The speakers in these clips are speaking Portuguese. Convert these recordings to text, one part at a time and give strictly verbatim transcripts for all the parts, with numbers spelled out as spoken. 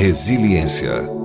Resiliência.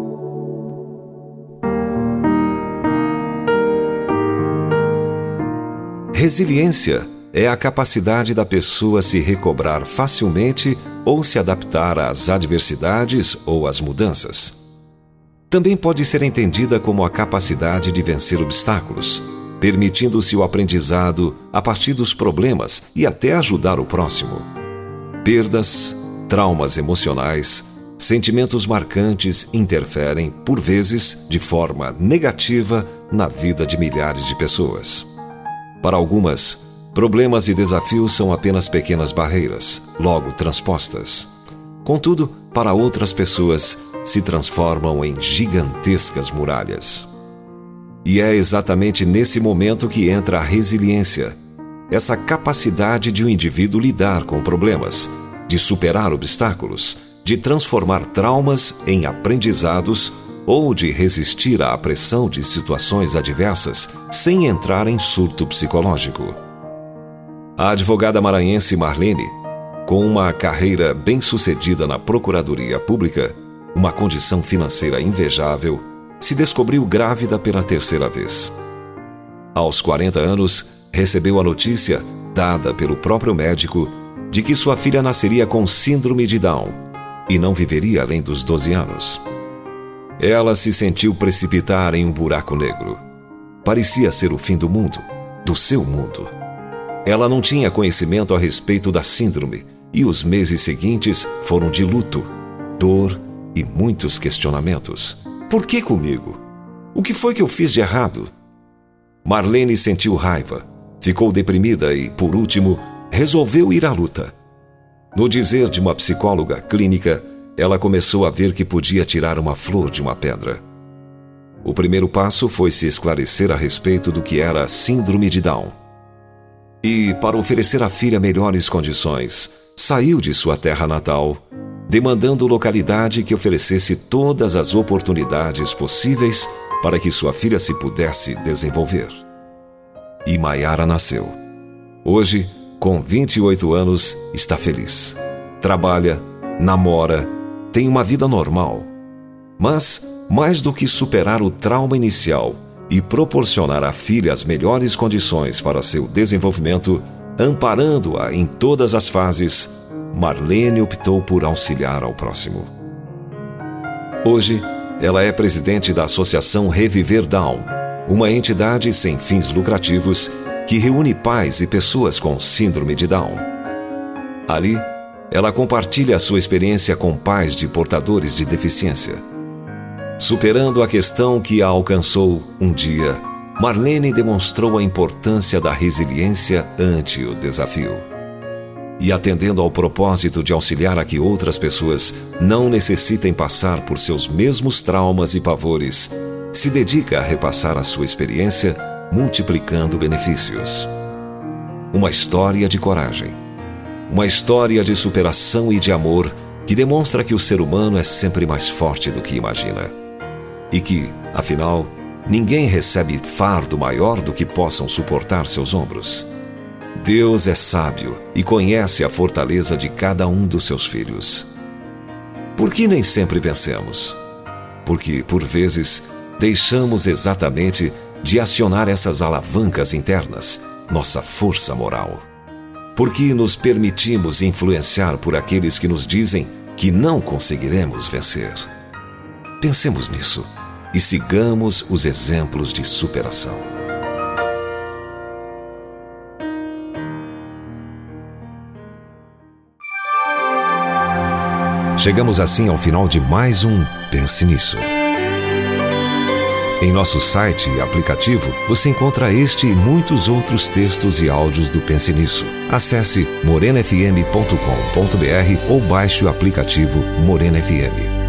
Resiliência é a capacidade da pessoa se recobrar facilmente ou se adaptar às adversidades ou às mudanças. Também pode ser entendida como a capacidade de vencer obstáculos, permitindo-se o aprendizado a partir dos problemas e até ajudar o próximo. Perdas, traumas emocionais, sentimentos marcantes interferem, por vezes, de forma negativa na vida de milhares de pessoas. Para algumas, problemas e desafios são apenas pequenas barreiras, logo transpostas. Contudo, para outras pessoas, se transformam em gigantescas muralhas. E é exatamente nesse momento que entra a resiliência, essa capacidade de um indivíduo lidar com problemas, de superar obstáculos, de transformar traumas em aprendizados ou de resistir à pressão de situações adversas sem entrar em surto psicológico. A advogada maranhense Marlene, com uma carreira bem-sucedida na Procuradoria Pública, uma condição financeira invejável, se descobriu grávida pela terceira vez. Aos quarenta anos, recebeu a notícia, dada pelo próprio médico, de que sua filha nasceria com síndrome de Down e não viveria além dos doze anos. Ela se sentiu precipitar em um buraco negro. Parecia ser o fim do mundo, do seu mundo. Ela não tinha conhecimento a respeito da síndrome e os meses seguintes foram de luto, dor e muitos questionamentos. Por que comigo? O que foi que eu fiz de errado? Marlene sentiu raiva, ficou deprimida e, por último, resolveu ir à luta. No dizer de uma psicóloga clínica, ela começou a ver que podia tirar uma flor de uma pedra. O primeiro passo foi se esclarecer a respeito do que era a síndrome de Down. E, para oferecer à filha melhores condições, saiu de sua terra natal, demandando localidade que oferecesse todas as oportunidades possíveis para que sua filha se pudesse desenvolver. E Maiara nasceu. Hoje, com vinte e oito anos, está feliz. Trabalha, namora, tem uma vida normal. Mas, mais do que superar o trauma inicial e proporcionar à filha as melhores condições para seu desenvolvimento, amparando-a em todas as fases, Marlene optou por auxiliar ao próximo. Hoje, ela é presidente da Associação Reviver Down, uma entidade sem fins lucrativos que reúne pais e pessoas com síndrome de Down. Ali, ela compartilha a sua experiência com pais de portadores de deficiência. Superando a questão que a alcançou um dia, Marlene demonstrou a importância da resiliência ante o desafio. E atendendo ao propósito de auxiliar a que outras pessoas não necessitem passar por seus mesmos traumas e pavores, se dedica a repassar a sua experiência, multiplicando benefícios. Uma história de coragem. Uma história de superação e de amor que demonstra que o ser humano é sempre mais forte do que imagina. E que, afinal, ninguém recebe fardo maior do que possam suportar seus ombros. Deus é sábio e conhece a fortaleza de cada um dos seus filhos. Por que nem sempre vencemos? Porque, por vezes, deixamos exatamente de acionar essas alavancas internas, nossa força moral. Porque nos permitimos influenciar por aqueles que nos dizem que não conseguiremos vencer. Pensemos nisso e sigamos os exemplos de superação. Chegamos assim ao final de mais um Pense Nisso. Em nosso site e aplicativo, você encontra este e muitos outros textos e áudios do Pense Nisso. Acesse morena f m ponto com ponto b r ou baixe o aplicativo Morena F M.